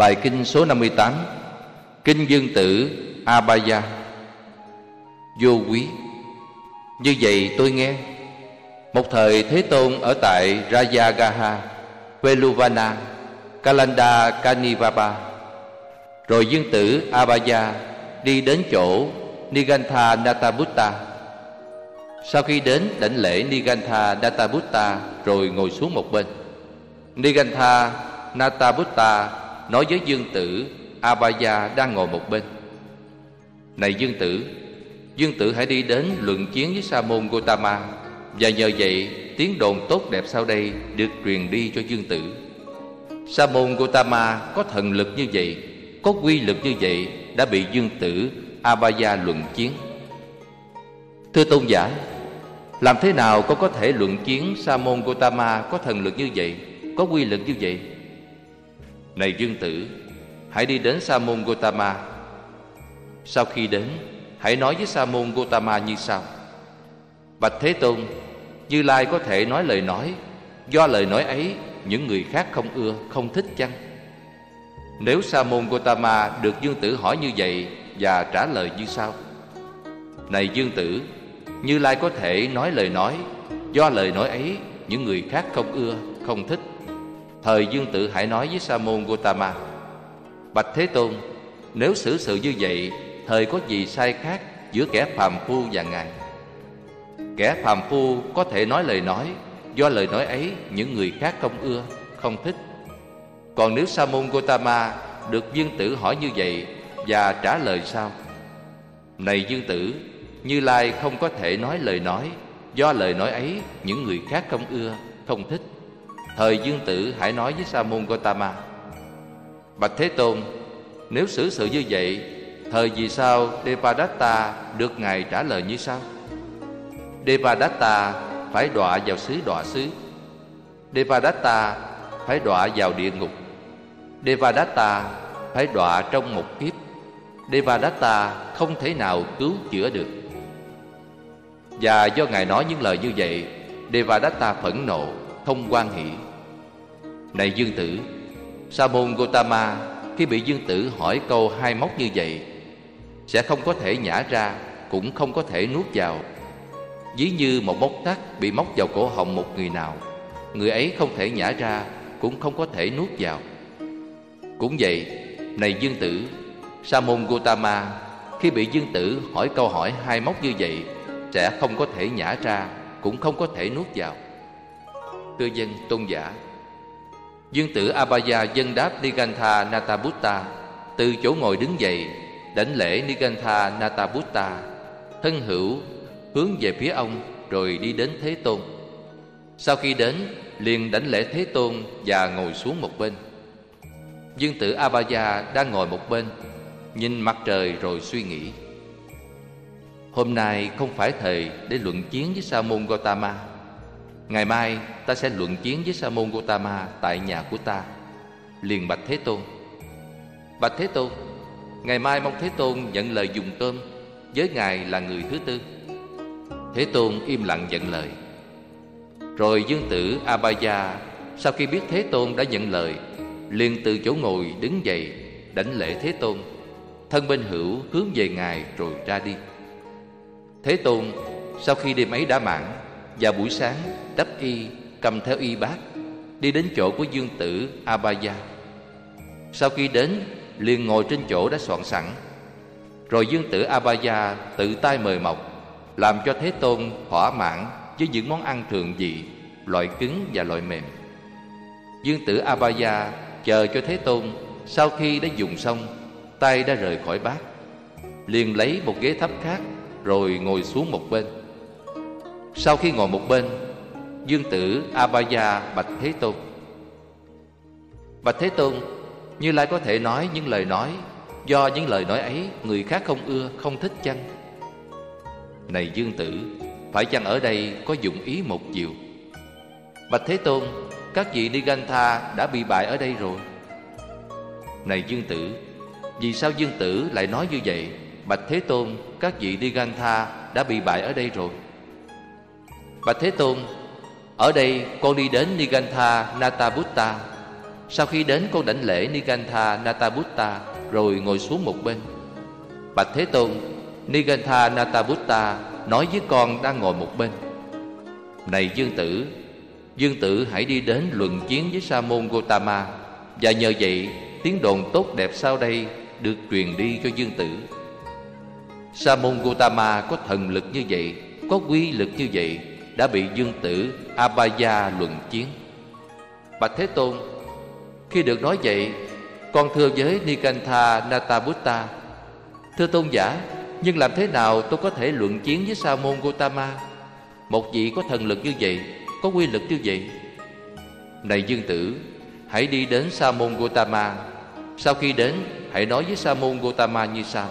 Bài kinh số 58. Kinh Dương Tử Abhaya. Vô quý. Như vậy tôi nghe, một thời Thế Tôn ở tại Rajagaha, Veluvana, Kalanda Kanivaba. Rồi Dương Tử Abhaya đi đến chỗ Nigantha Natabutta. Sau khi đến đảnh lễ Nigantha Natabutta rồi ngồi xuống một bên, Nigantha Natabutta nói với Dương Tử Abhaya đang ngồi một bên: Này Dương Tử hãy đi đến luận chiến với Sa môn Gotama, và nhờ vậy tiếng đồn tốt đẹp sau đây được truyền đi cho Dương Tử. Sa môn Gotama có thần lực như vậy, có quy lực như vậy, đã bị Dương Tử Abhaya luận chiến. Thưa tôn giả, làm thế nào con có thể luận chiến Sa môn Gotama có thần lực như vậy, có quy lực như vậy? Này Dương Tử, hãy đi đến Sa môn Gotama. Sau khi đến, hãy nói với Sa môn Gotama như sau: Bạch Thế Tôn, Như Lai có thể nói lời nói, do lời nói ấy những người khác không ưa, không thích chăng? Nếu Sa môn Gotama được Dương Tử hỏi như vậy và trả lời như sau: Này Dương Tử, Như Lai có thể nói lời nói, do lời nói ấy những người khác không ưa, không thích. Thời Dương Tử hãy nói với Sa môn Gotama: Bạch Thế Tôn, nếu xử sự như vậy, thời có gì sai khác giữa kẻ phàm phu và Ngài? Kẻ phàm phu có thể nói lời nói, do lời nói ấy những người khác không ưa, không thích. Còn nếu Sa môn Gotama được Dương Tử hỏi như vậy và trả lời sao: Này Dương Tử, Như Lai không có thể nói lời nói, do lời nói ấy những người khác không ưa, không thích. Thời Dương Tử hãy nói với Sa môn Gotama: Bạch Thế Tôn, nếu xử sự như vậy, thời vì sao Devadatta được Ngài trả lời như sau: Devadatta phải đọa vào xứ đọa xứ, Devadatta phải đọa vào địa ngục, Devadatta phải đọa trong một kiếp, Devadatta không thể nào cứu chữa được. Và do Ngài nói những lời như vậy, Devadatta phẫn nộ, không hoan hỷ. Này Dương Tử, Sa môn Gotama khi bị Dương Tử hỏi câu hai móc như vậy, sẽ không có thể nhả ra, cũng không có thể nuốt vào. Ví như một móc sắt bị móc vào cổ họng một người nào, người ấy không thể nhả ra, cũng không có thể nuốt vào. Cũng vậy, này Dương Tử, Sa môn Gotama khi bị Dương Tử hỏi câu hỏi hai móc như vậy, sẽ không có thể nhả ra, cũng không có thể nuốt vào. Thưa dân tôn giả, Dương Tử Abhaya dâng đáp Nigantha Natabutta, từ chỗ ngồi đứng dậy, đảnh lễ Nigantha Natabutta, thân hữu hướng về phía ông, rồi đi đến Thế Tôn. Sau khi đến, liền đảnh lễ Thế Tôn và ngồi xuống một bên. Dương Tử Abhaya đang ngồi một bên, nhìn mặt trời rồi suy nghĩ: Hôm nay không phải thời để luận chiến với Sa môn Gotama. Ngày mai ta sẽ luận chiến với Sa môn Gotama tại nhà của ta. Liền bạch Thế Tôn: Bạch Thế Tôn, ngày mai mong Thế Tôn nhận lời dùng cơm với Ngài là người thứ tư. Thế Tôn im lặng nhận lời. Rồi Dương Tử Abhaya sau khi biết Thế Tôn đã nhận lời, liền từ chỗ ngồi đứng dậy, đảnh lễ Thế Tôn, thân bên hữu hướng về Ngài rồi ra đi. Thế Tôn sau khi đêm ấy đã mãn, vào buổi sáng đắp y, cầm theo y bát, đi đến chỗ của Dương Tử Abhaya. Sau khi đến, liền ngồi trên chỗ đã soạn sẵn. Rồi Dương Tử Abhaya tự tay mời mọc, làm cho Thế Tôn thỏa mãn với những món ăn thường vị, loại cứng và loại mềm. Dương Tử Abhaya chờ cho Thế Tôn sau khi đã dùng xong, tay đã rời khỏi bát, liền lấy một ghế thấp khác rồi ngồi xuống một bên. Sau khi ngồi một bên, Dương Tử Abhaya bạch Thế Tôn: Bạch Thế Tôn, Như Lai có thể nói những lời nói, do những lời nói ấy người khác không ưa, không thích chăng? Này Dương Tử, phải chăng ở đây có dụng ý một chiều? Bạch Thế Tôn, các vị Nigantha đã bị bại ở đây rồi. Này Dương Tử, vì sao Dương Tử lại nói như vậy? Bạch Thế Tôn, các vị Nigantha đã bị bại ở đây rồi. Bạch Thế Tôn, ở đây con đi đến Nigantha Natabutta, Sau khi đến, con đảnh lễ Nigantha Natabutta rồi ngồi xuống một bên. Bạch Thế Tôn, Nigantha Natabutta nói với con đang ngồi một bên: Này Dương Tử hãy đi đến luận chiến với Sa môn Gotama, và nhờ vậy tiếng đồn tốt đẹp sau đây được truyền đi cho Dương Tử. Sa môn Gotama có thần lực như vậy, có quy lực như vậy, đã bị Dương Tử Abhaya luận chiến. Bạch Thế Tôn, khi được nói vậy, con thưa với Nigantha Natabutta: Thưa tôn giả, nhưng làm thế nào tôi có thể luận chiến với Sa môn Gotama, một vị có thần lực như vậy, có quy lực như vậy? Này Dương Tử, hãy đi đến Sa môn Gotama. Sau khi đến, hãy nói với Sa môn Gotama như sau: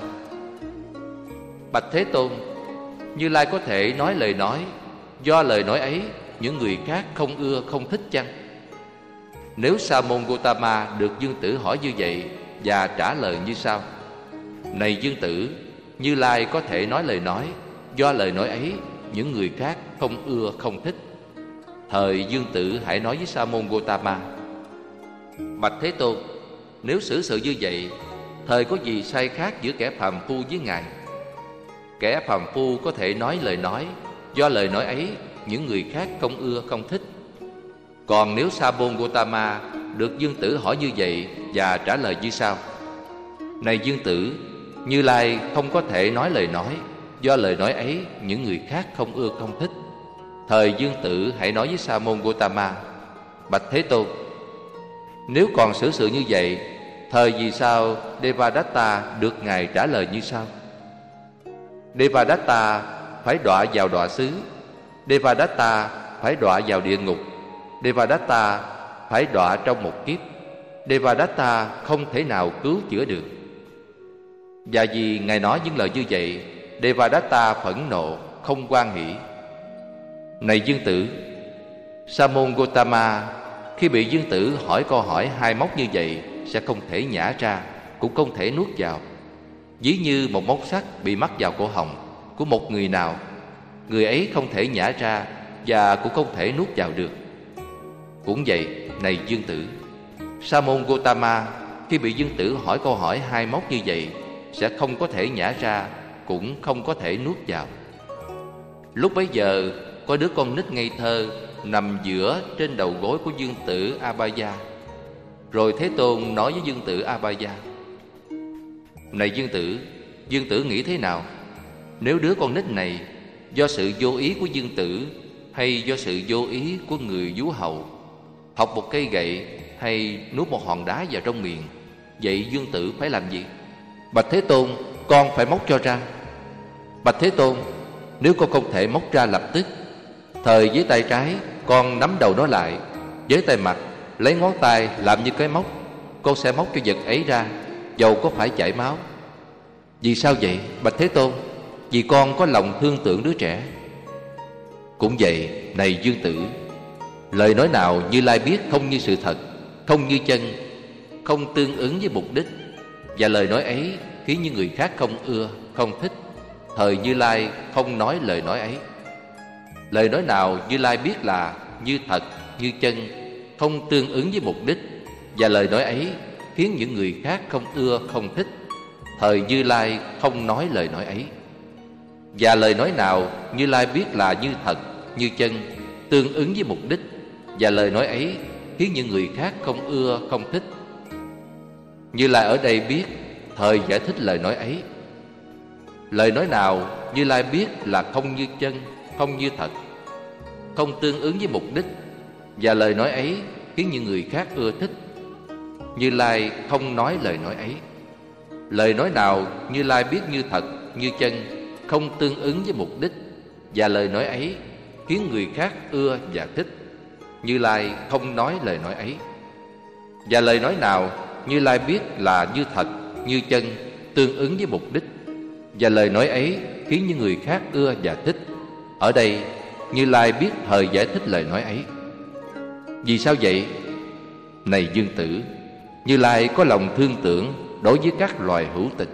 Bạch Thế Tôn, Như Lai có thể nói lời nói, do lời nói ấy những người khác không ưa không thích chăng? Nếu Sa môn Gotama được Dương Tử hỏi như vậy và trả lời như sau: Này Dương Tử, Như Lai có thể nói lời nói, do lời nói ấy những người khác không ưa không thích. Thời Dương Tử hãy nói với Sa môn Gotama: Bạch Thế Tôn, nếu xử sự như vậy, thời có gì sai khác giữa kẻ phàm phu với Ngài? Kẻ phàm phu có thể nói lời nói, do lời nói ấy những người khác không ưa không thích. Còn nếu Sa môn Gotama được Dương Tử hỏi như vậy và trả lời như sau: Này Dương Tử, Như Lai không có thể nói lời nói, do lời nói ấy những người khác không ưa không thích. Thời Dương Tử hãy nói với Sa môn Gotama: Bạch Thế Tôn, nếu còn xử sự như vậy, thời vì sao Devadatta được Ngài trả lời như sau: Devadatta phải đọa vào đọa xứ, Devadatta phải đọa vào địa ngục, Devadatta phải đọa trong một kiếp, Devadatta không thể nào cứu chữa được. Và vì Ngài nói những lời như vậy, Devadatta phẫn nộ, không hoan hỷ. Này Dương Tử, Sa môn Gotama khi bị Dương Tử hỏi câu hỏi hai móc như vậy sẽ không thể nhả ra, cũng không thể nuốt vào. Ví như một móc sắt bị mắc vào cổ họng của một người nào, người ấy không thể nhả ra và cũng không thể nuốt vào được. Cũng vậy, này Dương Tử, Sa môn Gotama khi bị Dương Tử hỏi câu hỏi hai móc như vậy sẽ không có thể nhả ra, cũng không có thể nuốt vào. Lúc bấy giờ có đứa con nít ngây thơ nằm giữa trên đầu gối của Dương Tử Abhaya. Rồi Thế Tôn nói với Dương Tử Abhaya: Này Dương Tử nghĩ thế nào? Nếu đứa con nít này do sự vô ý của Dương Tử hay do sự vô ý của người vú hầu học một cây gậy hay nuốt một hòn đá vào trong miệng, vậy Dương Tử phải làm gì? Bạch Thế Tôn, con phải móc cho ra. Bạch Thế Tôn, nếu con không thể móc ra lập tức, thời với tay trái con nắm đầu nó lại, với tay mặt lấy ngón tay làm như cái móc, con sẽ móc cho vật ấy ra, dầu có phải chảy máu. Vì sao vậy, Bạch Thế Tôn? Vì con có lòng thương tưởng đứa trẻ. Cũng vậy, này Dương Tử, lời nói nào Như Lai biết không như sự thật, không như chân, không tương ứng với mục đích, và lời nói ấy khiến những người khác không ưa, không thích, thời Như Lai không nói lời nói ấy. Lời nói nào Như Lai biết là như thật, như chân, không tương ứng với mục đích, và lời nói ấy khiến những người khác không ưa, không thích, thời Như Lai không nói lời nói ấy. Và lời nói nào Như Lai biết là như thật, như chân, tương ứng với mục đích, và lời nói ấy khiến những người khác không ưa, không thích, Như Lai ở đây biết, thời giải thích lời nói ấy. Lời nói nào Như Lai biết là không như chân, không như thật, không tương ứng với mục đích, và lời nói ấy khiến những người khác ưa thích, Như Lai không nói lời nói ấy. Lời nói nào Như Lai biết như thật, như chân, không tương ứng với mục đích, và lời nói ấy khiến người khác ưa và thích, Như Lai không nói lời nói ấy. Và lời nói nào Như Lai biết là như thật, như chân, tương ứng với mục đích, và lời nói ấy khiến những người khác ưa và thích, ở đây Như Lai biết thời giải thích lời nói ấy. Vì sao vậy? Này Dương Tử, Như Lai có lòng thương tưởng đối với các loài hữu tịch.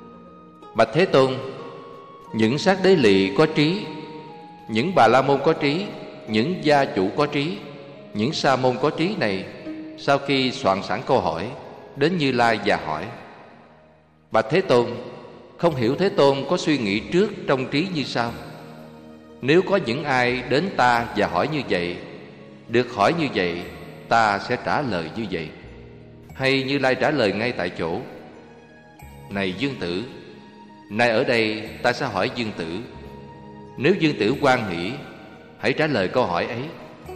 Bạch Thế Tôn, những sát đế lì có trí, những bà la môn có trí, những gia chủ có trí, những sa môn có trí này Sau khi soạn sẵn câu hỏi, đến Như Lai và hỏi: Bạch Thế Tôn, không hiểu Thế Tôn có suy nghĩ trước trong trí như sau: nếu có những ai đến ta và hỏi như vậy, được hỏi như vậy, ta sẽ trả lời như vậy. Hay Như Lai trả lời ngay tại chỗ: Này Dương Tử, nay ở đây ta sẽ hỏi Dương Tử. Nếu Dương Tử hoan hỷ, hãy trả lời câu hỏi ấy.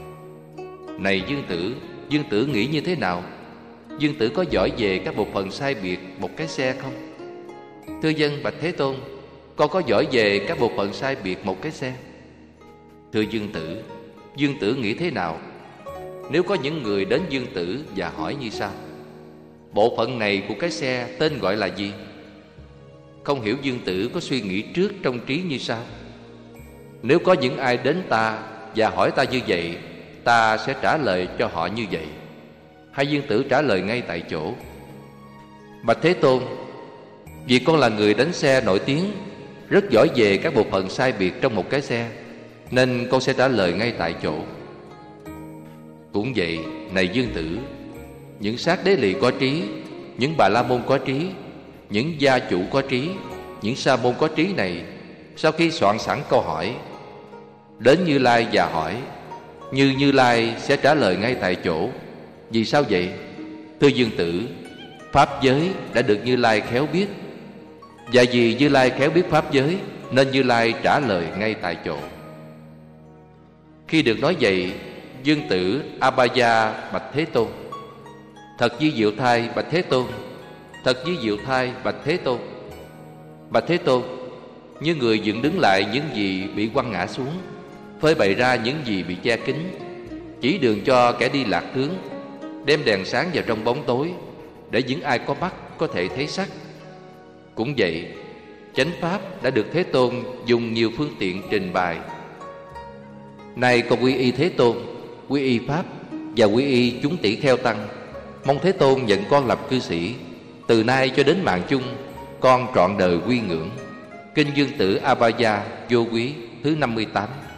Này Dương Tử nghĩ như thế nào? Dương Tử có giỏi về các bộ phận sai biệt một cái xe không? Thưa dân, bạch Thế Tôn, con có giỏi về các bộ phận sai biệt một cái xe. Thưa Dương Tử nghĩ thế nào? Nếu có những người đến Dương Tử và hỏi như sau: bộ phận này của cái xe tên gọi là gì? Không hiểu Dương Tử có suy nghĩ trước trong trí như sau: nếu có những ai đến ta và hỏi ta như vậy, ta sẽ trả lời cho họ như vậy. Hay Dương Tử trả lời ngay tại chỗ: Bạch Thế Tôn, vì con là người đánh xe nổi tiếng, rất giỏi về các bộ phận sai biệt trong một cái xe, nên con sẽ trả lời ngay tại chỗ. Cũng vậy, này Dương Tử, những sát đế lì có trí, những bà la môn có trí, những gia chủ có trí, những sa môn có trí này, sau khi soạn sẵn câu hỏi, đến Như Lai và hỏi, Như Lai sẽ trả lời ngay tại chỗ. Vì sao vậy? Thưa Dương Tử, pháp giới đã được Như Lai khéo biết, và vì Như Lai khéo biết pháp giới, nên Như Lai trả lời ngay tại chỗ. Khi được nói vậy, Dương Tử Abhaya bạch Thế Tôn: Thật di diệu thai bạch Thế Tôn, thật di diệu thai bạch Thế Tôn. Bạch Thế Tôn, như người dựng đứng lại những gì bị quăng ngã xuống, phơi bày ra những gì bị che kín, chỉ đường cho kẻ đi lạc hướng, đem đèn sáng vào trong bóng tối, để những ai có mắt có thể thấy sắc. Cũng vậy, chánh pháp đã được Thế Tôn dùng nhiều phương tiện trình bày. Nay con quy y Thế Tôn, quy y pháp và quy y chúng tỷ kheo tăng, mong Thế Tôn nhận con làm cư sĩ. Từ nay cho đến mạng chung, con trọn đời quy ngưỡng. Kinh Dương Tử Abhaya vô quý thứ 58.